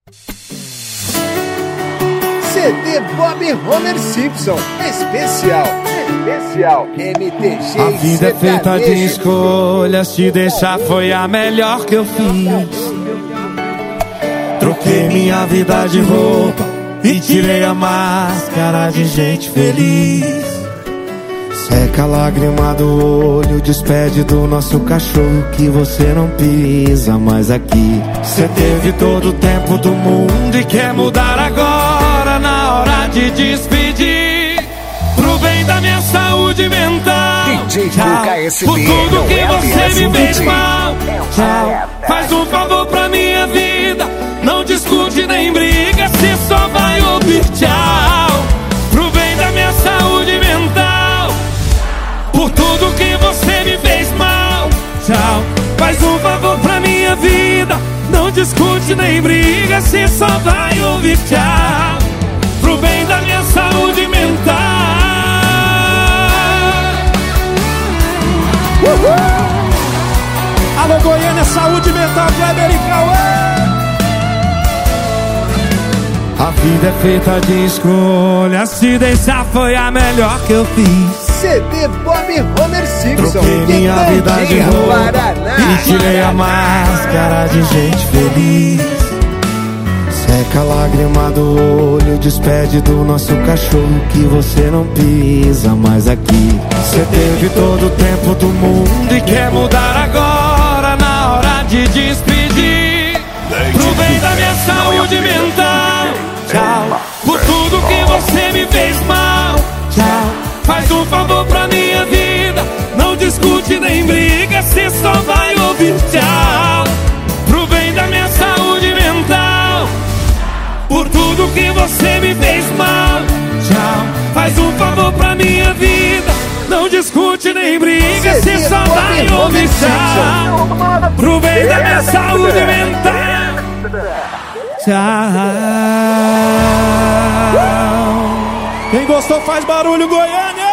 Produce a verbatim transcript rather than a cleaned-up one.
C D Bob Homer Simpson especial, especial M T G. A vida é feita de escolhas, te deixar foi a melhor que eu fiz. Troquei minha vida de roupa e tirei a máscara de gente feliz. Seca a lágrima do olho, despede do nosso cachorro que você não pisa mais aqui. Você teve todo o tempo do mundo e quer mudar agora na hora de despedir. Pro bem da minha saúde mental, tchau. Por tudo que você me fez mal, tchau. Faz um favor pra minha vida, não discute nem briga, cê só vai ouvir tchau. Pro bem da minha saúde mental, por tudo que você me fez mal, tchau. Faz um favor pra minha vida, não discute nem briga, cê só vai ouvir tchau. Pro bem da minha saúde mental. Uhul! Alô Goiânia, saúde mental, Kleber e Cauã. A vida é feita de escolhas, se deixar foi a melhor que eu fiz. C D Bob Homer Simpson. Troquei minha vida de roupa e tirei a máscara de gente feliz. Seca a lágrima do olho, despede do nosso cachorro que você não pisa mais aqui. Você teve todo o tempo do mundo e quer mudar agora na hora de despedir. Pro bem da minha saúde mental, tchau. Por tudo que você me fez mal, tchau. Faz um favor pra minha vida, não discute nem briga, cê só vai ouvir tchau. Pro bem da minha saúde mental, por tudo que você me fez mal, tchau. Faz um favor pra minha vida, não discute nem briga, cê só vai ouvir tchau. Pro bem da minha saúde mental, tchau. Quem gostou faz barulho, Goiânia!